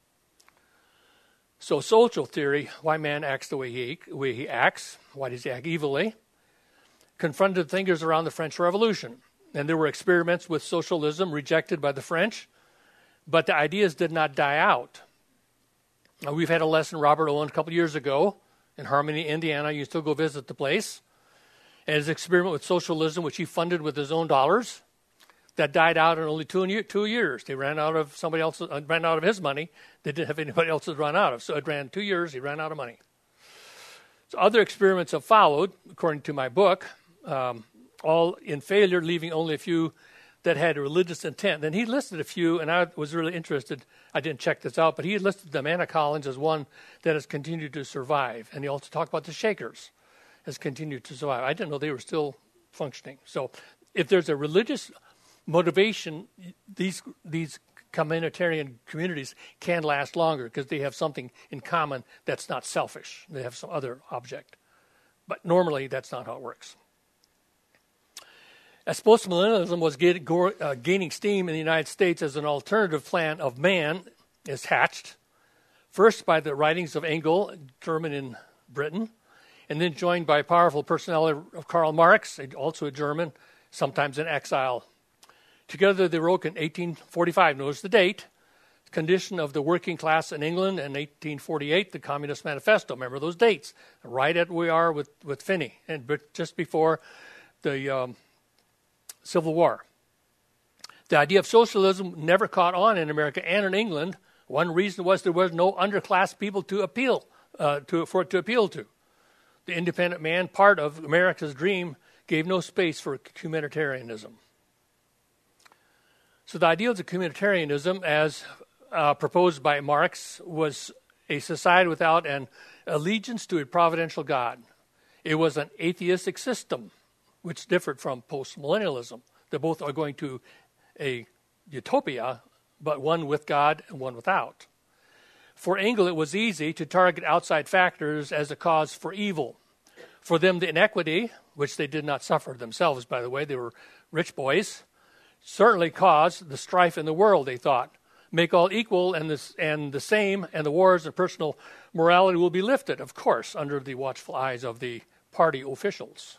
So, social theory, why man acts the way he, way he acts, why does he act evilly, confronted thinkers around the French Revolution. And there were experiments with socialism rejected by the French, but the ideas did not die out. Uh, we've had a lesson, Robert Owen, a couple years ago in Harmony, Indiana. You can still go visit the place. And his experiment with socialism, which he funded with his own dollars, that died out in only two, two years. They ran out of somebody else, uh, ran out of his money. They didn't have anybody else to run out of. So it ran two years. He ran out of money. So other experiments have followed, according to my book, um, all in failure, leaving only a few that had a religious intent. And he listed a few, and I was really interested. I didn't check this out, but he listed them, Anna Collins, as one that has continued to survive. And he also talked about the Shakers has continued to survive. I didn't know they were still functioning. So if there's a religious motivation, these these communitarian communities can last longer because they have something in common that's not selfish. They have some other object. But normally, that's not how it works. As postmillennialism was get, go, uh, gaining steam in the United States as an alternative plan of man is hatched, first by the writings of Engel, German in Britain, and then joined by powerful personality of Karl Marx, also a German, sometimes in exile. Together they wrote in eighteen forty-five, notice the date, Condition of the Working Class in England, and eighteen forty-eight, the Communist Manifesto. Remember those dates, right at where we are with, with Finney, and just before the um, Civil War. The idea of socialism never caught on in America and in England. One reason was there was no underclass people to appeal uh, to for it to appeal to. The independent man, part of America's dream, gave no space for communitarianism. So the ideals of communitarianism, as uh, proposed by Marx, was a society without an allegiance to a providential God. It was an atheistic system, which differed from postmillennialism. They both are going to a utopia, but one with God and one without. For Engel, it was easy to target outside factors as a cause for evil. For them, the inequity, which they did not suffer themselves, by the way, they were rich boys, certainly caused the strife in the world, they thought. Make all equal and, this, and the same, and the wars of personal morality will be lifted, of course, under the watchful eyes of the party officials.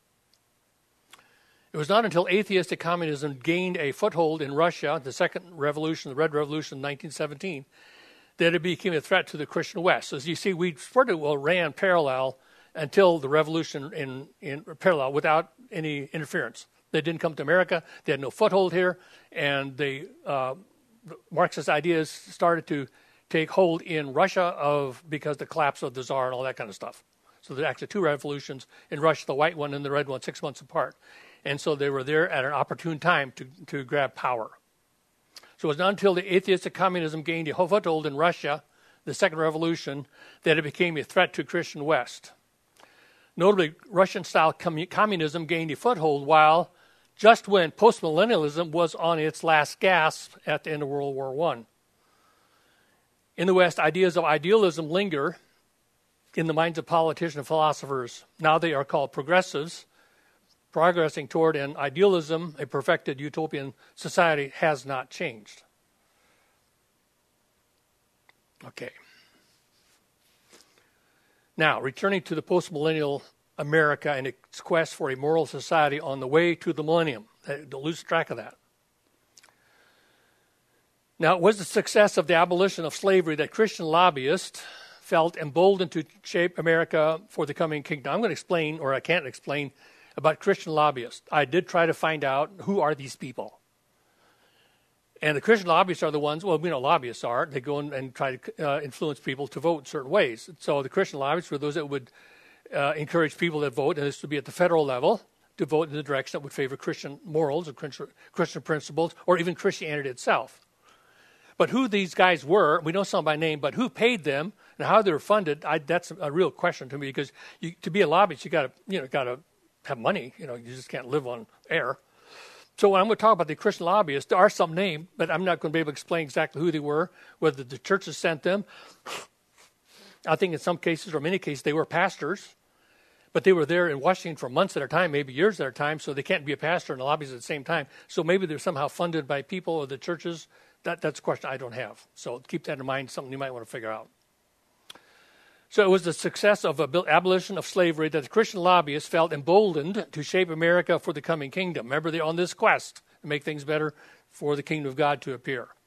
It was not until atheistic communism gained a foothold in Russia, the second revolution, the Red Revolution in nineteen seventeen, that it became a threat to the Christian West. So as you see, we sort of well ran parallel until the revolution in, in parallel without any interference. They didn't come to America. They had no foothold here. And they, uh, Marxist ideas started to take hold in Russia of because the collapse of the Tsar and all that kind of stuff. So there are actually two revolutions in Russia, the white one and the red one, six months apart. And so they were there at an opportune time to, to grab power. So it was not until the atheistic communism gained a foothold in Russia, the second revolution, that it became a threat to Christian West. Notably, Russian-style commun- communism gained a foothold while just when postmillennialism was on its last gasp at the end of World War One. In the West, ideas of idealism linger in the minds of politicians and philosophers. Now they are called progressives. Progressing toward an idealism, a perfected utopian society, has not changed. Okay. Now, returning to the postmillennial America and its quest for a moral society on the way to the millennium. Don't lose track of that. Now, it was the success of the abolition of slavery that Christian lobbyists felt emboldened to shape America for the coming kingdom. I'm going to explain, or I can't explain, about Christian lobbyists. I did try to find out who are these people. And the Christian lobbyists are the ones, well, we know lobbyists are. They go in and try to uh, influence people to vote in certain ways. So the Christian lobbyists were those that would uh, encourage people that vote, and this would be at the federal level, to vote in the direction that would favor Christian morals or Christian principles or even Christianity itself. But who these guys were, we know some by name, but who paid them and how they were funded, I, that's a real question to me because you, to be a lobbyist, you got to you know got to have money. You know, you just can't live on air. So when I'm going to talk about the Christian lobbyists, there are some named, but I'm not going to be able to explain exactly who they were, whether the churches sent them. I think in some cases, or many cases, they were pastors, but they were there in Washington for months at a time, maybe years at a time, so they can't be a pastor and a lobbyist at the same time. So maybe they're somehow funded by people or the churches. That, that's a question I don't have. So keep that in mind, something you might want to figure out. So it was the success of the abolition of slavery that the Christian lobbyists felt emboldened to shape America for the coming kingdom. Remember, they're on this quest to make things better for the kingdom of God to appear.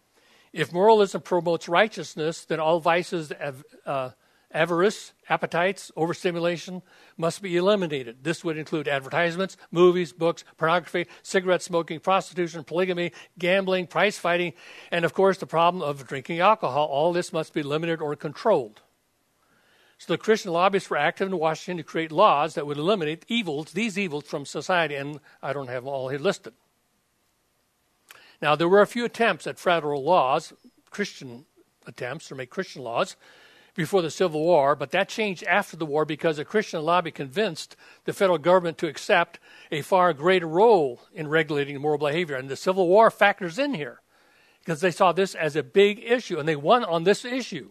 If moralism promotes righteousness, then all vices, av- uh, avarice, appetites, overstimulation must be eliminated. This would include advertisements, movies, books, pornography, cigarette smoking, prostitution, polygamy, gambling, prize fighting, and of course the problem of drinking alcohol. All this must be limited or controlled. So the Christian lobbyists were active in Washington to create laws that would eliminate evils, these evils from society, and I don't have them all here listed. Now, there were a few attempts at federal laws, Christian attempts to make Christian laws, before the Civil War, but that changed after the war because a Christian lobby convinced the federal government to accept a far greater role in regulating moral behavior. And the Civil War factors in here because they saw this as a big issue, and they won on this issue.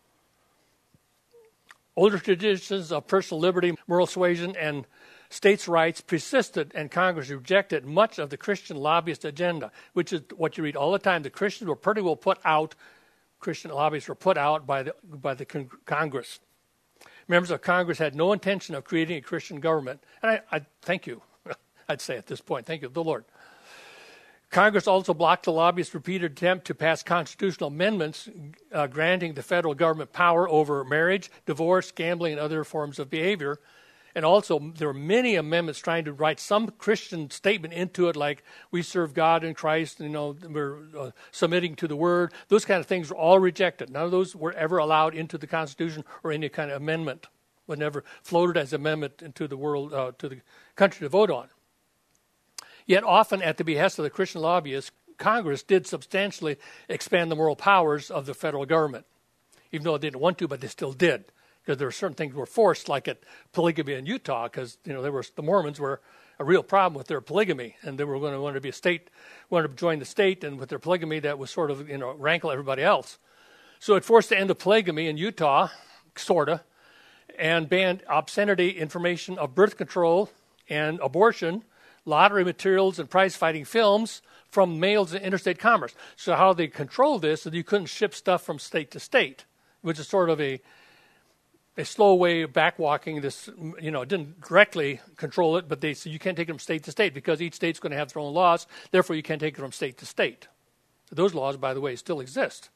Older traditions of personal liberty, moral suasion, and states' rights persisted, and Congress rejected much of the Christian lobbyist agenda, which is what you read all the time. The Christians were pretty well put out, Christian lobbyists were put out by the, by the con- Congress. Members of Congress had no intention of creating a Christian government. And I, I thank you, I'd say at this point, thank you, the Lord. Congress also blocked the lobbyists' repeated attempt to pass constitutional amendments uh, granting the federal government power over marriage, divorce, gambling, and other forms of behavior. And also, there were many amendments trying to write some Christian statement into it, like we serve God in Christ, you know, we're uh, submitting to the Word. Those kind of things were all rejected. None of those were ever allowed into the Constitution or any kind of amendment. Was never floated as amendment into the world, uh, to the country to vote on. Yet often at the behest of the Christian lobbyists, Congress did substantially expand the moral powers of the federal government, even though it didn't want to, but they still did. Because there were certain things were forced, like at polygamy in Utah, because you know there were the Mormons were a real problem with their polygamy, and they were going to want to be a state, wanted to join the state, and with their polygamy that was sort of you know rankle everybody else. So it forced the end of polygamy in Utah, sorta, and banned obscenity, information of birth control and abortion, lottery materials, and prize-fighting films from mails in interstate commerce. So how they controlled this is you couldn't ship stuff from state to state, which is sort of a a slow way of backwalking this, you know, didn't directly control it, but they said you can't take it from state to state because each state's going to have their own laws. Therefore, you can't take it from state to state. Those laws, by the way, still exist.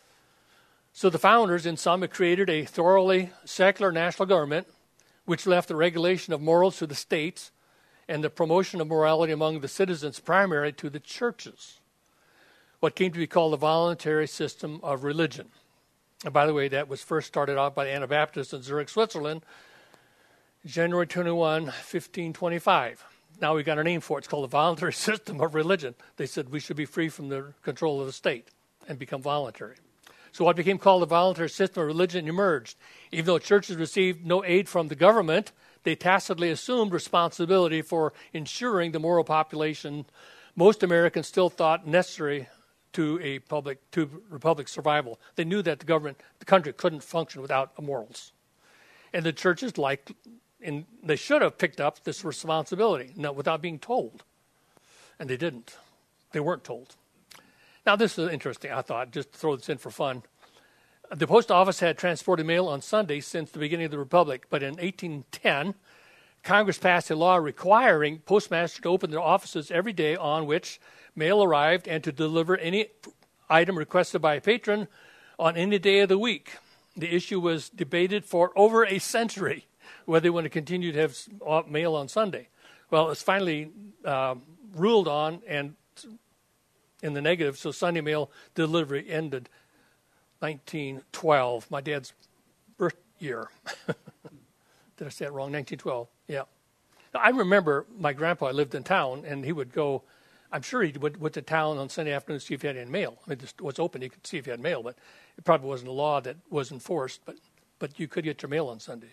So the founders, in sum, had created a thoroughly secular national government, which left the regulation of morals to the states and the promotion of morality among the citizens primarily to the churches, what came to be called the voluntary system of religion. And by the way, that was first started off by the Anabaptists in Zurich, Switzerland, January twenty-first, fifteen twenty-five. Now we got a name for it. It's called the voluntary system of religion. They said we should be free from the control of the state and become voluntary. So what became called the voluntary system of religion emerged. Even though churches received no aid from the government, they tacitly assumed responsibility for ensuring the moral population most Americans still thought necessary to a public, to republic survival. They knew that the government, the country couldn't function without morals. And the churches, like, and they should have picked up this responsibility, not without being told. And they didn't. They weren't told. Now, this is interesting, I thought, just to throw this in for fun. The post office had transported mail on Sunday since the beginning of the Republic, but in eighteen ten, Congress passed a law requiring postmasters to open their offices every day on which mail arrived and to deliver any item requested by a patron on any day of the week. The issue was debated for over a century, whether they want to continue to have mail on Sunday. Well, it's finally uh, ruled on and in the negative, so Sunday mail delivery ended nineteen twelve, my dad's birth year. Did I say it wrong? nineteen twelve, yeah. Now, I remember my grandpa lived in town, and he would go, I'm sure he would went to town on Sunday afternoon to see if he had any mail. I mean, it was open, you could see if he had mail, but it probably wasn't a law that was enforced, but, but you could get your mail on Sunday.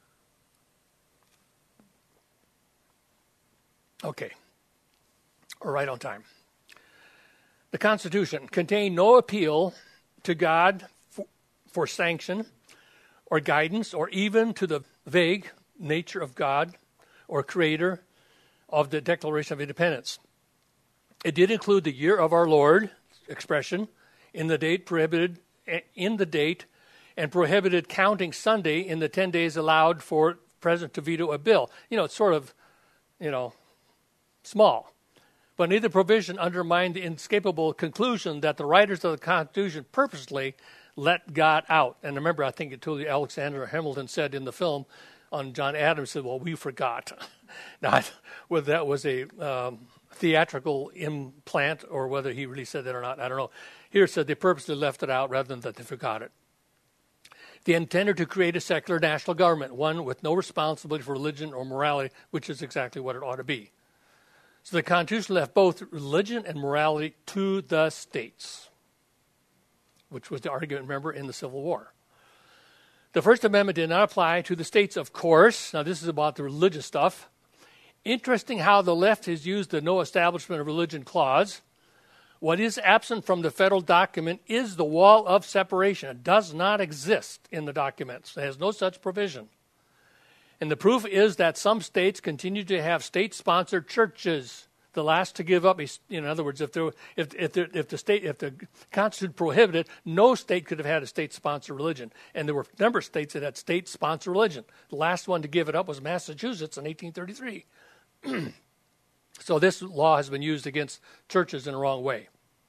Okay, we're right on time. The Constitution contained no appeal to God for, for sanction or guidance or even to the vague nature of God or creator of the Declaration of Independence. It did include the year of our Lord expression in the date prohibited in the date and prohibited counting Sunday in the ten days allowed for president to veto a bill. You know, it's sort of, you know, small. But neither provision undermined the inescapable conclusion that the writers of the Constitution purposely let God out. And remember, I think it told you Alexander Hamilton said in the film on John Adams, said, well, we forgot. Now, whether that was a um, theatrical implant or whether he really said that or not, I don't know. Here it said they purposely left it out rather than that they forgot it. They intended to create a secular national government, one with no responsibility for religion or morality, which is exactly what it ought to be. So the Constitution left both religion and morality to the states, which was the argument, remember, in the Civil War. The First Amendment did not apply to the states, of course. Now, this is about the religious stuff. Interesting how the left has used the no establishment of religion clause. What is absent from the federal document is the wall of separation. It does not exist in the documents. It has no such provision. And the proof is that some states continue to have state-sponsored churches, the last to give up. In other words, if, there, if, if, there, if the state, if the Constitution prohibited, no state could have had a state-sponsored religion. And there were a number of states that had state-sponsored religion. The last one to give it up was Massachusetts in eighteen thirty-three. So this law has been used against churches in the wrong way.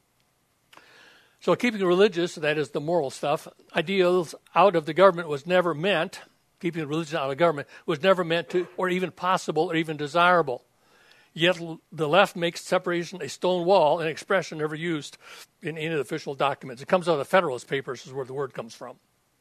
So keeping religious, that is the moral stuff, ideals out of the government was never meant, keeping religion out of government was never meant to, or even possible, or even desirable. Yet the left makes separation a stone wall, an expression never used in any of the official documents. It comes out of the Federalist Papers is where the word comes from.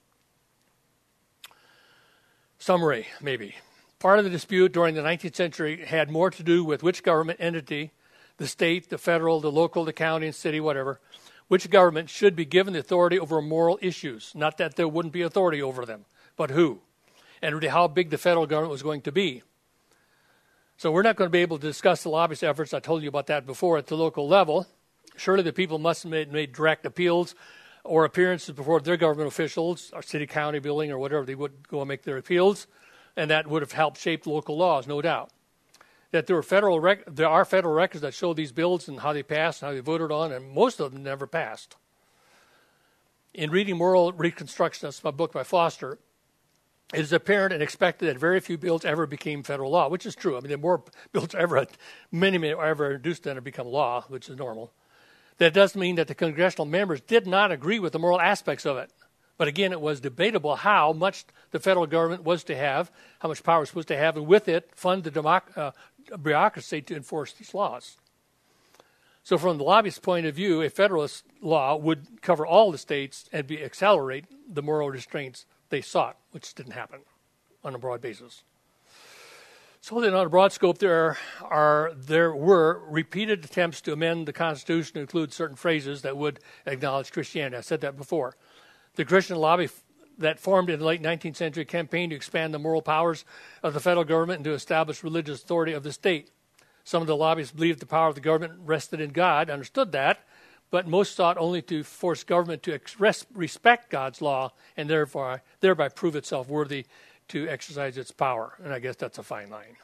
Summary, maybe. Part of the dispute during the nineteenth century had more to do with which government entity, the state, the federal, the local, the county, and city, whatever, which government should be given the authority over moral issues. Not that there wouldn't be authority over them, but who? And really how big the federal government was going to be. So we're not going to be able to discuss the lobbyist efforts. I told you about that before at the local level. Surely the people must have made, made direct appeals or appearances before their government officials, or city, county building, or whatever. They would go and make their appeals, and that would have helped shape local laws, no doubt. That there were federal rec- there are federal records that show these bills and how they passed and how they voted on, and most of them never passed. In reading Moral Reconstruction, that's my book by Foster, it is apparent and expected that very few bills ever became federal law, which is true. I mean, there are more bills ever, many, many are ever introduced than have become law, which is normal. That doesn't mean that the congressional members did not agree with the moral aspects of it. But again, it was debatable how much the federal government was to have, how much power it was supposed to have, and with it, fund the democ- uh, bureaucracy to enforce these laws. So from the lobbyist point of view, a federalist law would cover all the states and be accelerate the moral restraints they sought, which didn't happen on a broad basis. So then on a broad scope, there are there were repeated attempts to amend the Constitution to include certain phrases that would acknowledge Christianity. I said that before. The Christian lobby f- that formed in the late nineteenth century campaigned to expand the moral powers of the federal government and to establish religious authority of the state. Some of the lobbyists believed the power of the government rested in God, understood that, but most sought only to force government to ex- respect God's law and therefore thereby prove itself worthy to exercise its power. And I guess that's a fine line.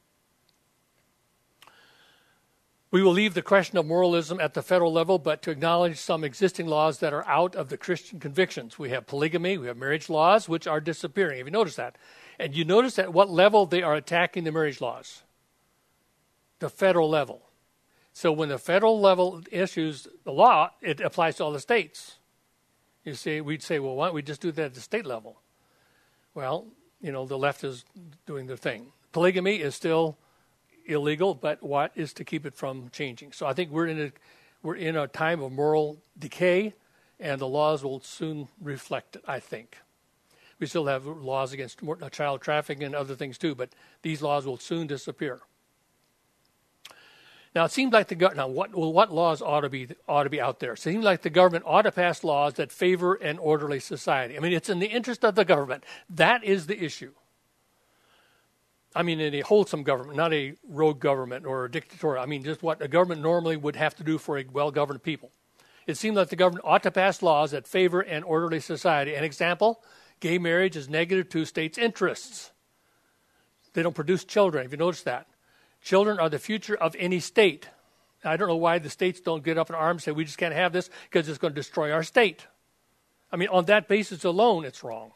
We will leave the question of moralism at the federal level, but to acknowledge some existing laws that are out of the Christian convictions. We have polygamy, we have marriage laws, which are disappearing. Have you noticed that? And you notice at what level they are attacking the marriage laws? The federal level. So when the federal level issues the law, it applies to all the states. You see, we'd say, well, why don't we just do that at the state level? Well, you know, the left is doing their thing. Polygamy is still illegal, but what is to keep it from changing? So I think we're in a we're in a time of moral decay, and the laws will soon reflect it, I think. We still have laws against child trafficking and other things too, but these laws will soon disappear. Now it seems like the now what well, what laws ought to be ought to be out there? It seems like the government ought to pass laws that favor an orderly society. I mean, it's in the interest of the government. That is the issue. I mean, in a wholesome government, not a rogue government or a dictatorial. I mean, just what a government normally would have to do for a well-governed people. It seems like the government ought to pass laws that favor an orderly society. An example, gay marriage is negative to states' interests. They don't produce children. Have you noticed that? Children are the future of any state. I don't know why the states don't get up in arms and say, we just can't have this because it's going to destroy our state. I mean, on that basis alone, it's wrong.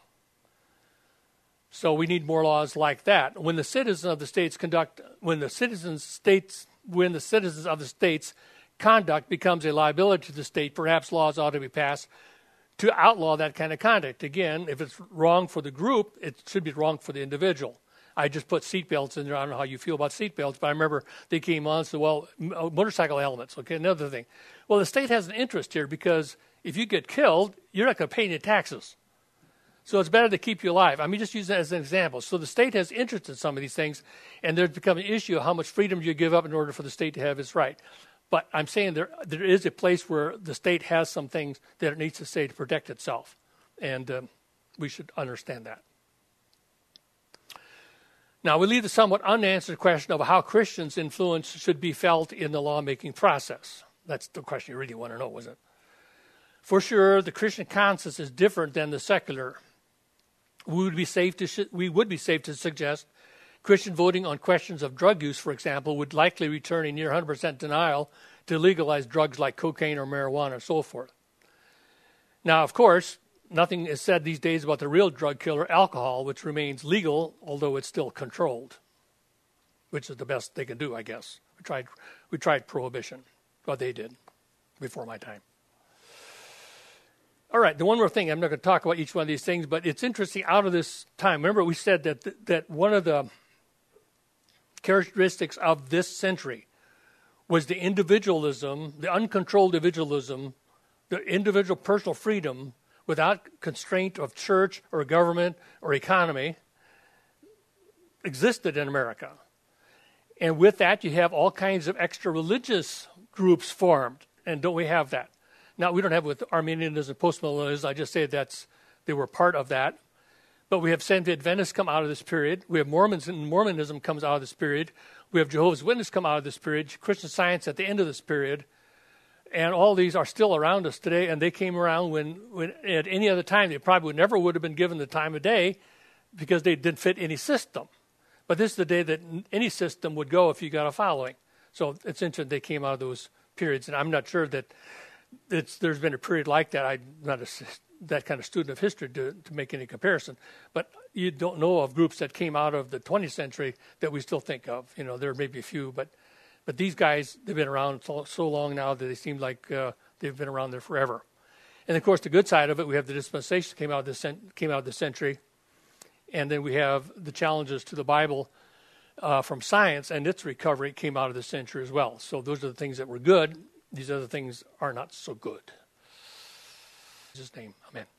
So we need more laws like that. When the citizens of the states conduct, when the citizens states, when the citizens of the state's conduct becomes a liability to the state, perhaps laws ought to be passed to outlaw that kind of conduct. Again, if it's wrong for the group, it should be wrong for the individual. I just put seatbelts in there. I don't know how you feel about seatbelts, but I remember they came on and said, well, motorcycle helmets, okay, another thing. Well, the state has an interest here because if you get killed, you're not going to pay any taxes. So it's better to keep you alive. I mean, just use that as an example. So the state has interest in some of these things, and there's become an issue of how much freedom you give up in order for the state to have its right. But I'm saying there there is a place where the state has some things that it needs to say to protect itself, and um, we should understand that. Now, we leave the somewhat unanswered question of how Christians' influence should be felt in the lawmaking process. That's the question you really want to know, isn't it? For sure, the Christian conscience is different than the secular. We would be safe to sh- we would be safe to suggest Christian voting on questions of drug use, for example, would likely return a near one hundred percent denial to legalize drugs like cocaine or marijuana and so forth. Now, of course, nothing is said these days about the real drug killer, alcohol, which remains legal, although it's still controlled, which is the best they can do, I guess. We tried, we tried prohibition, what they did before my time. All right, the one more thing, I'm not going to talk about each one of these things, but it's interesting out of this time. Remember, we said that that one of the characteristics of this century was the individualism, the uncontrolled individualism, the individual personal freedom without constraint of church or government or economy existed in America. And with that, you have all kinds of extra religious groups formed. And don't we have that? Now, we don't have it with Arminianism and postmillennialism. I just say that's they were part of that. But we have Seventh-day Adventists come out of this period. We have Mormons, and Mormonism comes out of this period. We have Jehovah's Witnesses come out of this period. Christian Science at the end of this period. And all these are still around us today, and they came around when, when at any other time they probably never would have been given the time of day because they didn't fit any system. But this is the day that any system would go if you got a following. So it's interesting they came out of those periods, and I'm not sure that it's, there's been a period like that. I'm not a, that kind of student of history to, to make any comparison. But you don't know of groups that came out of the twentieth century that we still think of. You know, there may be a few, but but these guys, they've been around so, so long now that they seem like uh, they've been around there forever. And of course, the good side of it, we have the dispensations came out of this came out of this century, and then we have the challenges to the Bible uh, from science and its recovery came out of this century as well. So those are the things that were good. These other things are not so good. In Jesus' name, amen.